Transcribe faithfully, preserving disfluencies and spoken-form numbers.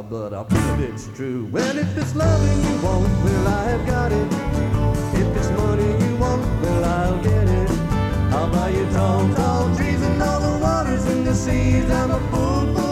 while, but I prove it's true. Well, if it's loving you want, well, I have got it. If it's money you want, well, I'll get it. I'll buy you tall, tall trees and all the waters and the seas. I'm a fool for